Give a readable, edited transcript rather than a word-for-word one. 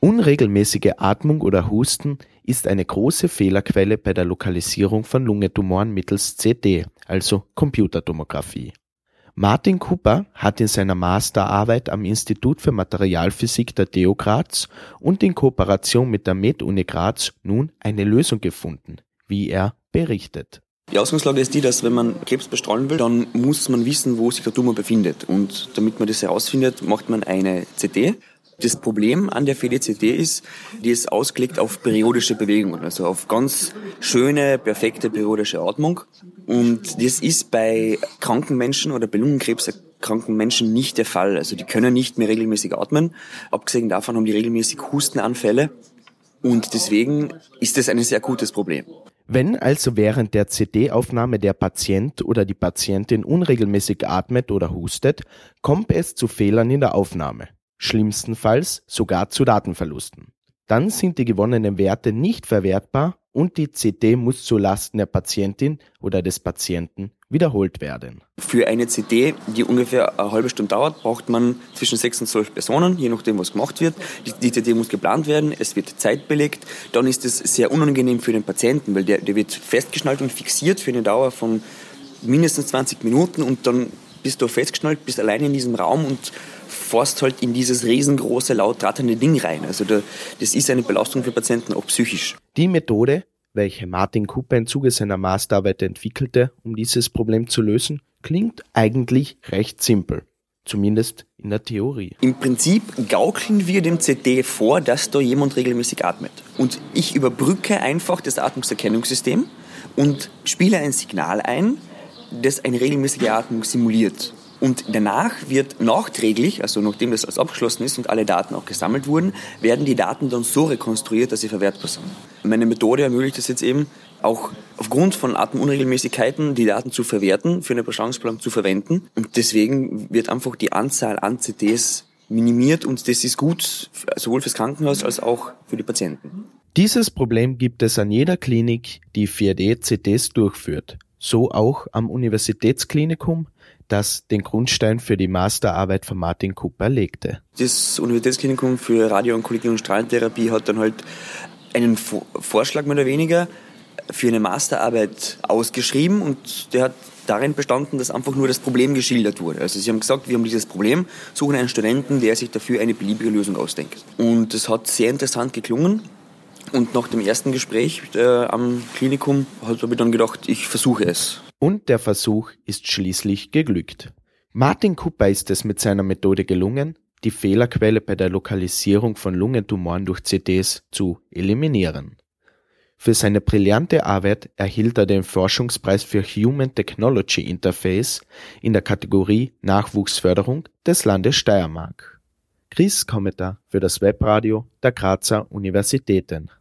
Unregelmäßige Atmung oder Husten ist eine große Fehlerquelle bei der Lokalisierung von Lungentumoren mittels CT, also Computertomographie. Martin Kupper hat in seiner Masterarbeit am Institut für Materialphysik der TU Graz und in Kooperation mit der MedUni Graz nun eine Lösung gefunden, wie er berichtet. Die Ausgangslage ist die, dass wenn man Krebs bestrahlen will, dann muss man wissen, wo sich der Tumor befindet. Und damit man das herausfindet, macht man eine CT. Das Problem an der FELI-CT ist, die ist ausgelegt auf periodische Bewegungen, also auf ganz schöne, perfekte periodische Atmung. Und das ist bei kranken Menschen oder bei lungenkrebserkrankten Menschen nicht der Fall. Also die können nicht mehr regelmäßig atmen. Abgesehen davon haben die regelmäßig Hustenanfälle. Und deswegen ist das ein sehr gutes Problem. Wenn also während der CT-Aufnahme der Patient oder die Patientin unregelmäßig atmet oder hustet, kommt es zu Fehlern in der Aufnahme. Schlimmstenfalls sogar zu Datenverlusten. Dann sind die gewonnenen Werte nicht verwertbar und die CT muss zulasten der Patientin oder des Patienten wiederholt werden. Für eine CT, die ungefähr eine halbe Stunde dauert, braucht man zwischen 6 und 12 Personen, je nachdem, was gemacht wird. Die CT muss geplant werden, es wird Zeit belegt. Dann ist es sehr unangenehm für den Patienten, weil der wird festgeschnallt und fixiert für eine Dauer von mindestens 20 Minuten und dann bist du festgeschnallt, bist alleine in diesem Raum und fährst halt in dieses riesengroße, laut ratternde Ding rein. Also das ist eine Belastung für Patienten, auch psychisch. Die Methode, welche Martin Kupper im Zuge seiner Masterarbeit entwickelte, um dieses Problem zu lösen, klingt eigentlich recht simpel. Zumindest in der Theorie. Im Prinzip gaukeln wir dem CT vor, dass da jemand regelmäßig atmet. Und ich überbrücke einfach das Atmungserkennungssystem und spiele ein Signal ein, das eine regelmäßige Atmung simuliert. Und danach wird nachträglich, also nachdem das alles abgeschlossen ist und alle Daten auch gesammelt wurden, werden die Daten dann so rekonstruiert, dass sie verwertbar sind. Meine Methode ermöglicht es jetzt eben, auch aufgrund von Atemunregelmäßigkeiten die Daten zu verwerten, für eine Bestrahlungsplanung zu verwenden. Und deswegen wird einfach die Anzahl an CTs minimiert und das ist gut, sowohl fürs Krankenhaus als auch für die Patienten. Dieses Problem gibt es an jeder Klinik, die 4D-CTs durchführt. So auch am Universitätsklinikum, das den Grundstein für die Masterarbeit von Martin Kupper legte. Das Universitätsklinikum für Radioonkologie und Strahlentherapie hat dann halt einen Vorschlag mehr oder weniger für eine Masterarbeit ausgeschrieben und der hat darin bestanden, dass einfach nur das Problem geschildert wurde. Also sie haben gesagt, wir haben dieses Problem, suchen einen Studenten, der sich dafür eine beliebige Lösung ausdenkt. Und das hat sehr interessant geklungen. Und nach dem ersten Gespräch am Klinikum habe ich dann gedacht, ich versuche es. Und der Versuch ist schließlich geglückt. Martin Kupper ist es mit seiner Methode gelungen, die Fehlerquelle bei der Lokalisierung von Lungentumoren durch CTs zu eliminieren. Für seine brillante Arbeit erhielt er den Forschungspreis für Human Technology Interface in der Kategorie Nachwuchsförderung des Landes Steiermark. Chris Kometa für das Webradio der Grazer Universitäten.